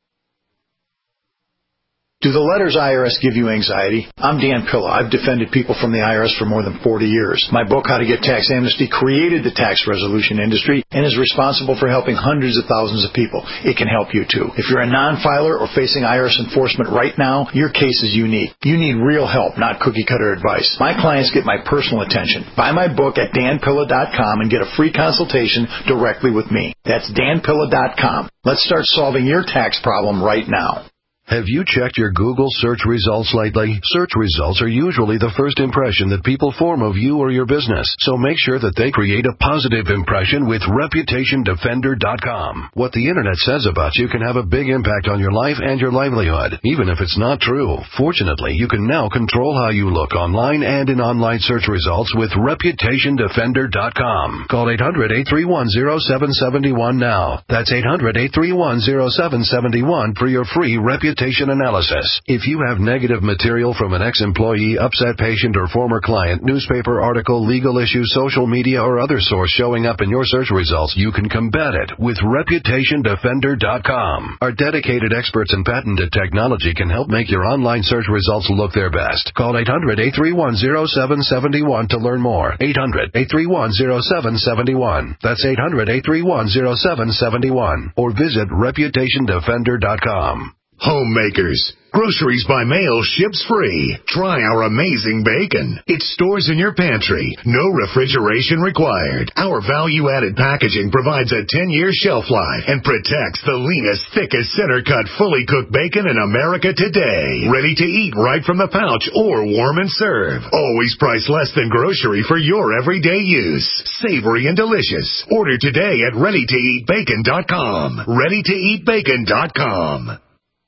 Do the letters I R S give you anxiety? I'm Dan Pilla. I've defended people from the I R S for more than forty years. My book, How to Get Tax Amnesty, created the tax resolution industry and is responsible for helping hundreds of thousands of people. It can help you too. If you're a non-filer or facing I R S enforcement right now, your case is unique. You need real help, not cookie-cutter advice. My clients get my personal attention. Buy my book at dan pilla dot com and get a free consultation directly with me. That's dan pilla dot com. Let's start solving your tax problem right now. Have you checked your Google search results lately? Search results are usually the first impression that people form of you or your business, so make sure that they create a positive impression with reputation defender dot com. What the internet says about you can have a big impact on your life and your livelihood, even if it's not true. Fortunately, you can now control how you look online and in online search results with reputation defender dot com. Call eight hundred, eight three one, zero seven seven one now. That's eight hundred, eight three one, zero seven seven one for your free reputation analysis. If you have negative material from an ex-employee, upset patient, or former client, newspaper article, legal issue, social media, or other source showing up in your search results, you can combat it with reputation defender dot com. Our dedicated experts in patented technology can help make your online search results look their best. Call eight hundred, eight three one, zero seven seven one to learn more. eight hundred, eight three one, zero seven seven one. That's eight hundred, eight three one, zero seven seven one. Or visit reputation defender dot com. Homemakers. Groceries by mail ships free. Try our amazing bacon. It stores in your pantry. No refrigeration required. Our value-added packaging provides a ten-year shelf life and protects the leanest, thickest, center-cut, fully cooked bacon in America today. Ready to eat right from the pouch or warm and serve. Always priced less than grocery for your everyday use. Savory and delicious. Order today at ready to eat bacon dot com. ready to eat bacon dot com.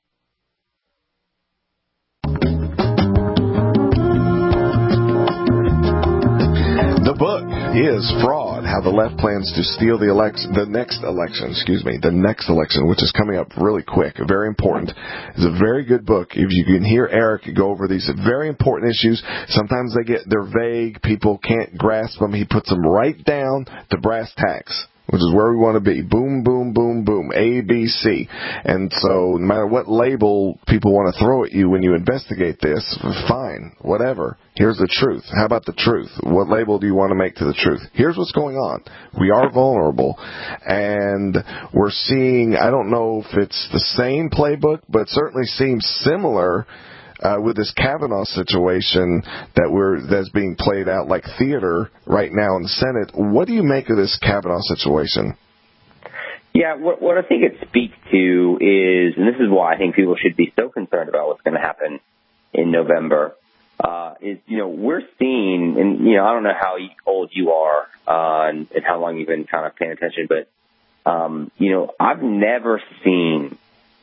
The book is Fraud, How the Left Plans to Steal the election, the next election, excuse me, the next election, which is coming up really quick, very important. It's a very good book. If you can hear Eric go over these very important issues, sometimes they get, they're vague, people can't grasp them. He puts them right down to brass tacks, which is where we want to be. Boom, boom, boom, boom, A, B, C. And so no matter what label people want to throw at you when you investigate this, fine, whatever. Here's the truth. How about the truth? What label do you want to make to the truth? Here's what's going on. We are vulnerable, and we're seeing, I don't know if it's the same playbook, but certainly seems similar Uh, with this Kavanaugh situation that we're that's being played out like theater right now in the Senate. What do you make of this Kavanaugh situation? Yeah, what, what I think it speaks to is, and this is why I think people should be so concerned about what's going to happen in November, uh, is, you know, we're seeing, and, you know, I don't know how old you are uh, and, and how long you've been kind of paying attention, but, um, you know, I've never seen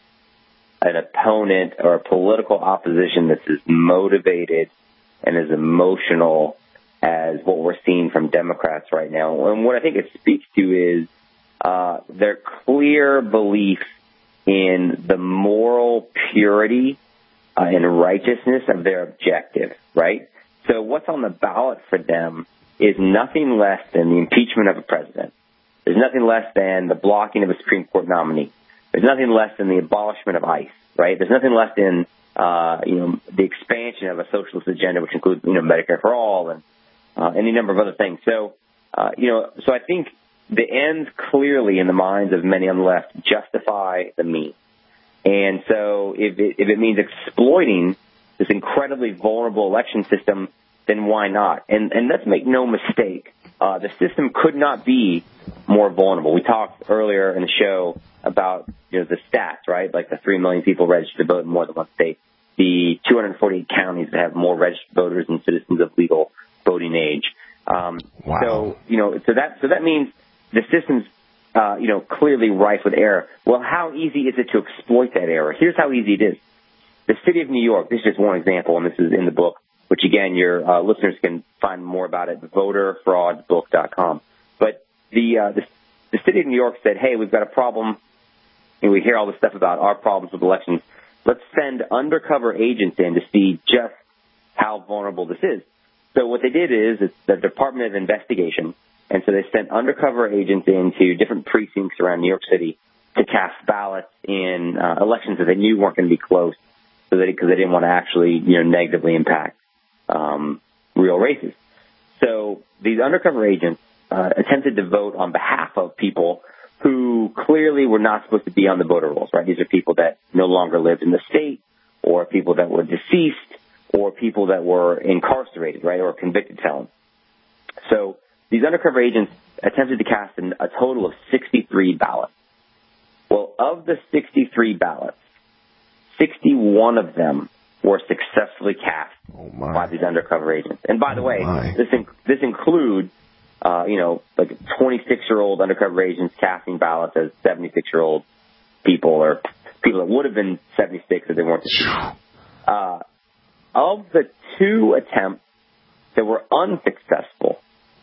an opponent or a political opposition that's as motivated and as emotional as what we're seeing from Democrats right now. And what I think it speaks to is uh, their clear belief in the moral purity uh, and righteousness of their objective, right? So what's on the ballot for them is nothing less than the impeachment of a president. There's nothing less than the blocking of a Supreme Court nominee. There's nothing less than the abolishment of ICE, right? There's nothing less than, uh, you know, the expansion of a socialist agenda, which includes, you know, Medicare for all and uh, any number of other things. So, uh, you know, so I think the ends clearly in the minds of many on the left justify the means. And so if it, if it means exploiting this incredibly vulnerable election system, then why not? And, and let's make no mistake, uh, the system could not be more vulnerable. We talked earlier in the show about, you know, the stats, right? Like the three million people registered to vote in more than one state, the two hundred forty-eight counties that have more registered voters and citizens of legal voting age. Um, wow. So, you know, so that, so that means the system's, uh, you know, clearly rife with error. Well, how easy is it to exploit that error? Here's how easy it is. The city of New York, this is just one example, and this is in the book, which again, your uh, listeners can find more about at voter fraud book dot com. But the, uh, the, the city of New York said, hey, we've got a problem. And we hear all this stuff about our problems with elections. Let's send undercover agents in to see just how vulnerable this is. So what they did is it's the Department of Investigation, and so they sent undercover agents into different precincts around New York City to cast ballots in uh, elections that they knew weren't going to be close, so that because they didn't want to actually, you know, negatively impact um, real races. So these undercover agents uh, attempted to vote on behalf of people who clearly were not supposed to be on the voter rolls, right? These are people that no longer lived in the state, or people that were deceased, or people that were incarcerated, right, or convicted felons. So these undercover agents attempted to cast an, a total of sixty-three ballots. Well, of the sixty-three ballots, sixty-one of them were successfully cast oh by these undercover agents. And by the oh way, my. this in, this includes Uh, you know, like twenty-six-year-old undercover agents casting ballots as seventy-six-year-old people or people that would have been seventy-six if they weren't deceased. Uh, of the two attempts that were unsuccessful,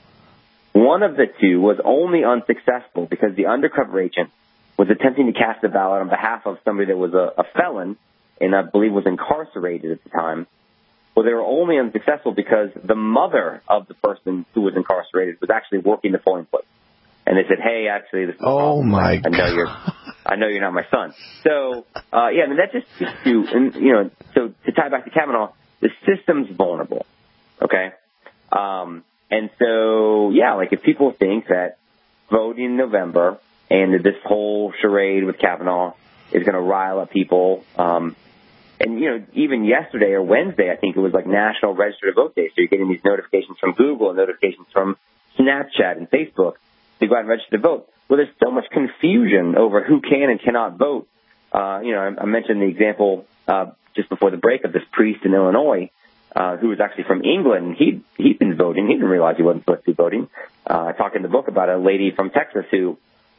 one of the two was only unsuccessful because the undercover agent was attempting to cast a ballot on behalf of somebody that was a, a felon and I believe was incarcerated at the time. Well, they were only unsuccessful because the mother of the person who was incarcerated was actually working the polling place. And they said, hey, actually, this is oh my I know you're, I know you're not my son. So, uh, yeah, I mean, that just speaks to, and, you know, so to tie back to Kavanaugh, the system's vulnerable. Okay. Um, and so, yeah, like if people think that voting in November and this whole charade with Kavanaugh is going to rile up people, um, and, you know, even yesterday or Wednesday, I think it was like National Register to Vote Day. So you're getting these notifications from Google and notifications from Snapchat and Facebook to go out and register to vote. Well, there's so much confusion over who can and cannot vote. Uh, you know, I, I mentioned the example uh, just before the break of this priest in Illinois uh, who was actually from England. He'd, he'd been voting. He didn't realize he wasn't supposed to be voting. Uh, I talked in the book about a lady from Texas who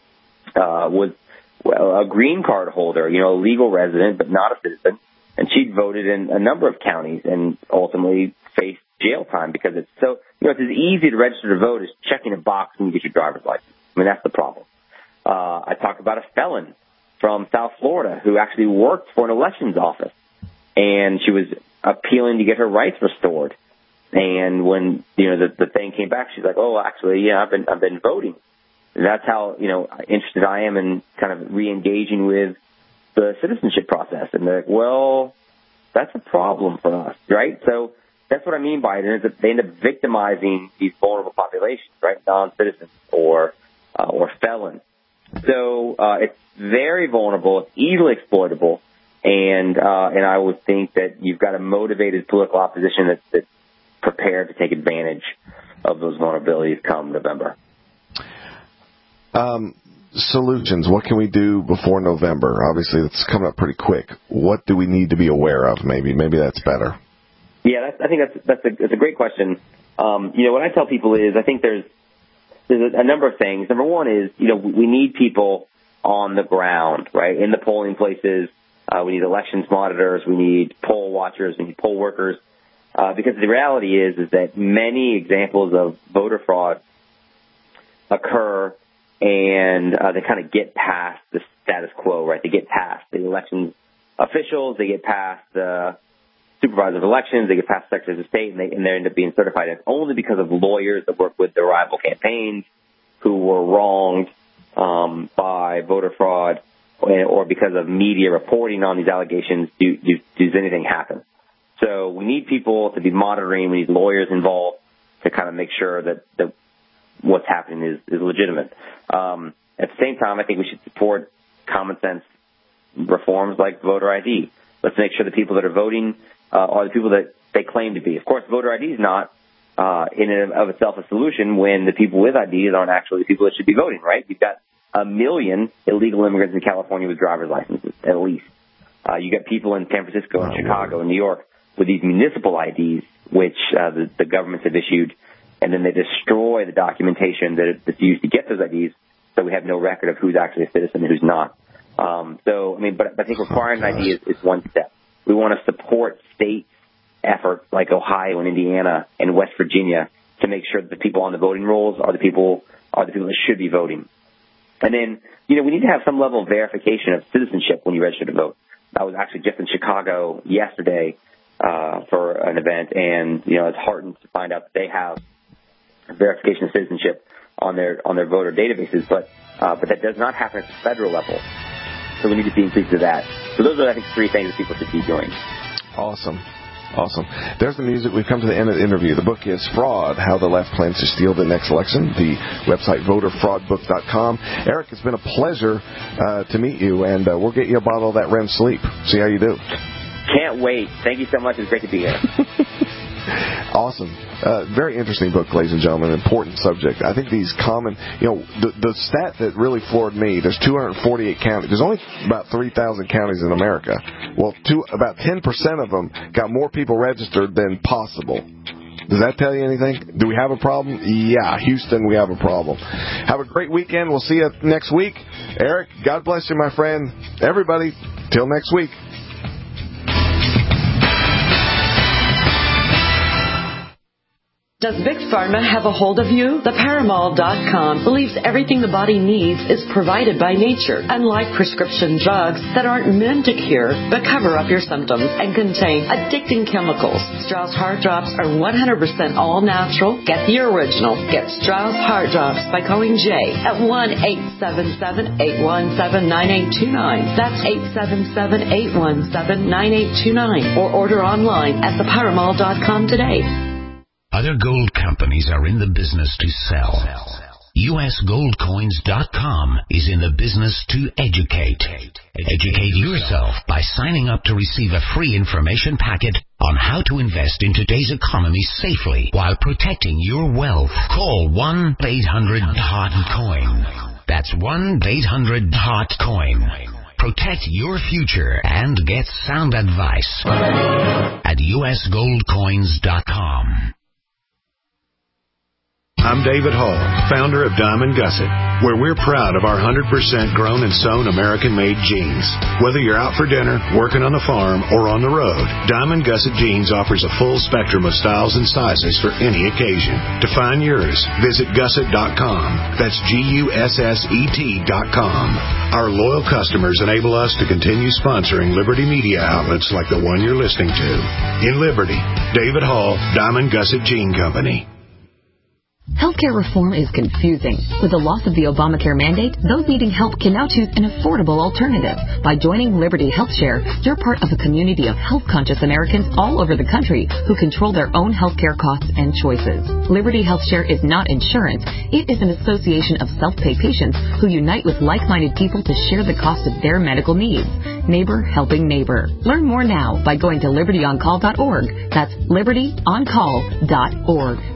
uh, was well, a green card holder, you know, a legal resident but not a citizen. And she'd voted in a number of counties and ultimately faced jail time because it's so, you know, it's as easy to register to vote as checking a box when you get your driver's license. I mean, that's the problem. Uh, I talked about a felon from South Florida who actually worked for an elections office, and she was appealing to get her rights restored. And when, you know, the, the thing came back, she's like, oh, actually, yeah, I've been, I've been voting. And that's how, you know, interested I am in kind of re-engaging with the citizenship process. And they're like, well, that's a problem for us, right? So that's what I mean by it, is that they end up victimizing these vulnerable populations, right? Non-citizens or, uh, or felons. So, uh, it's very vulnerable. It's easily exploitable. And, uh, and I would think that you've got a motivated political opposition that's, that's prepared to take advantage of those vulnerabilities come November. Um, Solutions. What can we do before November? Obviously, it's coming up pretty quick. What do we need to be aware of? Maybe, maybe that's better. Yeah, that's, I think that's that's a, that's a great question. Um, you know, what I tell people is I think there's there's a, a number of things. Number one is, you know, we need people on the ground, right, in the polling places. Uh, we need elections monitors. We need poll watchers. We need poll workers. Uh, because the reality is is that many examples of voter fraud occur, and uh, they kind of get past the status quo, right? They get past the elections officials. They get past the supervisors of elections. They get past secretaries of state, and they, and they end up being certified as only because of lawyers that work with their rival campaigns who were wronged um, by voter fraud, or, or because of media reporting on these allegations. Do, do, does anything happen? So we need people to be monitoring. We need lawyers involved to kind of make sure that, that what's happening is, is legitimate. Um, at the same time, I think we should support common sense reforms like voter I D. Let's make sure the people that are voting uh, are the people that they claim to be. Of course, voter I D is not uh, in and of itself a solution when the people with I Ds aren't actually the people that should be voting, right? You've got a million illegal immigrants in California with driver's licenses, at least. Uh, you got people in San Francisco and Chicago and New York with these municipal I Ds, which uh, the, the governments have issued, and then they destroy the documentation that that's used to get those I Ds, so we have no record of who's actually a citizen and who's not. Um, so, I mean, but, but I think requiring an I D is, is one step. We want to support state efforts like Ohio and Indiana and West Virginia to make sure that the people on the voting rolls are the people are the people that should be voting. And then, you know, we need to have some level of verification of citizenship when you register to vote. I was actually just in Chicago yesterday uh, for an event, and, you know, it's heartened to find out that they have verification of citizenship on their on their voter databases, but uh, but that does not happen at the federal level. So we need to see increases to that. So those are, I think, three things that people should be doing. Awesome. Awesome. There's the music. We've come to the end of the interview. The book is Fraud, How the Left Plans to Steal the Next Election. The website, voter fraud book dot com. Eric, it's been a pleasure uh, to meet you, and uh, we'll get you a bottle of that R E M sleep. See how you do. Can't wait. Thank you so much. It's great to be here. Awesome. Uh, very interesting book, ladies and gentlemen. Important subject. I think these common, you know, the, the stat that really floored me, there's two hundred forty-eight counties. There's only about three thousand counties in America. Well, two, about ten percent of them got more people registered than possible. Does that tell you anything? Do we have a problem? Yeah, Houston, we have a problem. Have a great weekend. We'll see you next week. Eric, God bless you, my friend. Everybody, till next week. Does Big Pharma have a hold of you? The Paramall dot com believes everything the body needs is provided by nature, unlike prescription drugs that aren't meant to cure but cover up your symptoms and contain addicting chemicals. Strauss Heart Drops are one hundred percent all natural. Get the original. Get Strauss Heart Drops by calling Jay at one eight seven seven, eight one seven, nine eight two nine. That's eight seven seven, eight one seven, nine eight two nine. Or order online at the Paramall dot com today. Other gold companies are in the business to sell. U S gold coins dot com is in the business to educate. Educate yourself by signing up to receive a free information packet on how to invest in today's economy safely while protecting your wealth. Call one eight hundred hot coin. That's one eight hundred hot coin. Protect your future and get sound advice at U S gold coins dot com. I'm David Hall, founder of Diamond Gusset, where we're proud of our one hundred percent grown and sewn American-made jeans. Whether you're out for dinner, working on the farm, or on the road, Diamond Gusset Jeans offers a full spectrum of styles and sizes for any occasion. To find yours, visit gusset dot com. That's G U S S E T dot com. Our loyal customers enable us to continue sponsoring Liberty media outlets like the one you're listening to. In Liberty, David Hall, Diamond Gusset Jean Company. Healthcare reform is confusing. With the loss of the Obamacare mandate, those needing help can now choose an affordable alternative. By joining Liberty HealthShare, you're part of a community of health-conscious Americans all over the country who control their own healthcare costs and choices. Liberty HealthShare is not insurance. It is an association of self-pay patients who unite with like-minded people to share the cost of their medical needs. Neighbor helping neighbor. Learn more now by going to liberty on call dot org. That's liberty on call dot org.